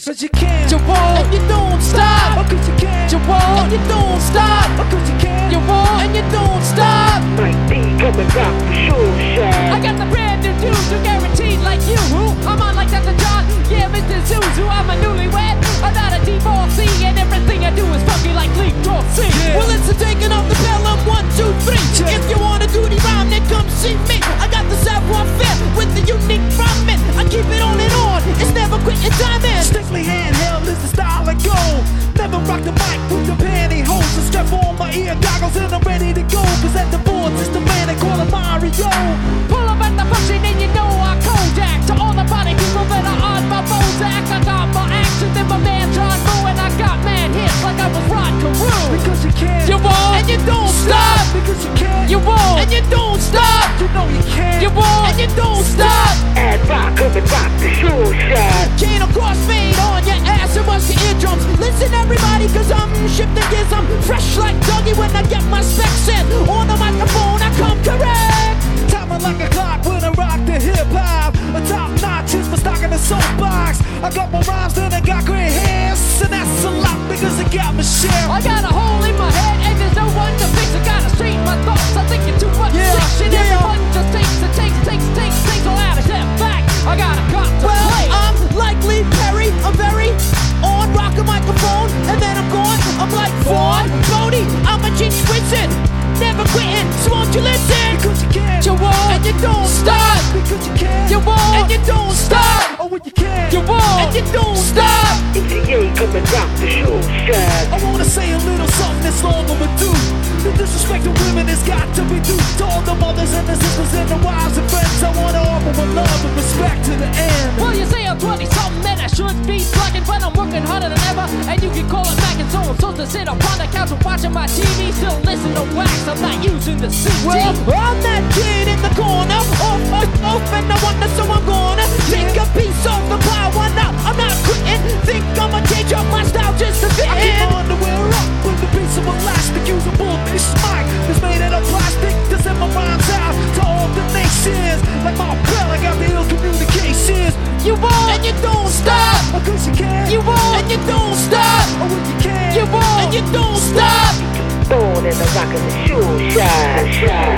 'cause you can't. You won't, and you don't stop. 'Cause you can't. You won't, and you don't stop. 'Cause you can't. You won't, and you don't stop. Mike D coming back for sure, shine. I got the brand new dudes who guaranteed like you. Who? I'm on like Dr. John. Yeah, Mr. Zuzu. I'm a newlywed. I'm not a divorcee, and everything I do is funky like Lee Dorsey. Yeah. Well, it's a taking off the pelham 1, 2, 3. Yeah. If you want a duty rhyme, then come see me. I got the savoir-faire with the unique rhyming. I keep it on and on. It's never quit your timing. Strictly handheld is the style I go. Never rock the mic with the pantyhose. I strap on my ear goggles and I'm ready to go. 'Cause at the boards it's the man they call him Mario. Pull up at the function and you know I Kodak. To all the party people that are on my Bozak. I got more action than my man John Moore. And I got mad hits like I was Rod Carew. Because you can't. You won't, and you don't stop. Because you can't. You won't, and you don't stop. You know you can't. You won't, and you don't stop. Ad rock coming back for sure, shine. Chain of crossfade on your ass and bust your eardrums. Listen everybody, 'cause I'm shifting gears. I'm fresh like Dougie when I get my specs in. On the microphone I come correct. Timing like a clock when I rock the hip hop. A top notch is for stocking the soapbox. I got more rhymes than I got gray hairs. And that's a lot because it got me share. I got a hole in my head and there's no one to fix. I gotta straighten my thoughts. I'm thinking too much shit. Everyone just takes and takes all out of step back. I gotta cut to Well, play. I'm like Lee Perry. I'm very on, rock a microphone, and then I'm gone. I'm like Vaughn Bodie. I'm a genius wizard, never quitting. So won't you listen? Because you can't. You won't, and you don't stop. Because you can't. You won't, and you don't stop. Oh, when you can't. You won't, and you don't stop. ATA coming back for sure, shine. I wanna say a little something that's long overdue. The disrespect of women has got to be due. To all the mothers and the sisters and the wives and friends, I wanna offer my love and respect to the end. Well, you say I'm 20-something and I should be slacking, but I'm working harder than ever. And you can call it back and so I'm supposed to sit up on the couch and watching my TV. Still listen to wax, I'm not using the CD. Well, I'm that kid in the corner, off, and I wonder, so I'm gonna take a piece of the pie. Why not? I'm not quitting. Think I'ma change up my style just to fit in. I keep my underwear up with a piece of elastic, usable. This mic is made out of plastic. To send my rhymes out to all the nations. Like my bell, I got the ill communications. You won't, and you don't stop. Because you can't. You won't, and you don't stop. Oh, when you can't. You won't, and you don't stop. Born in the rock of the sure, shine, shine.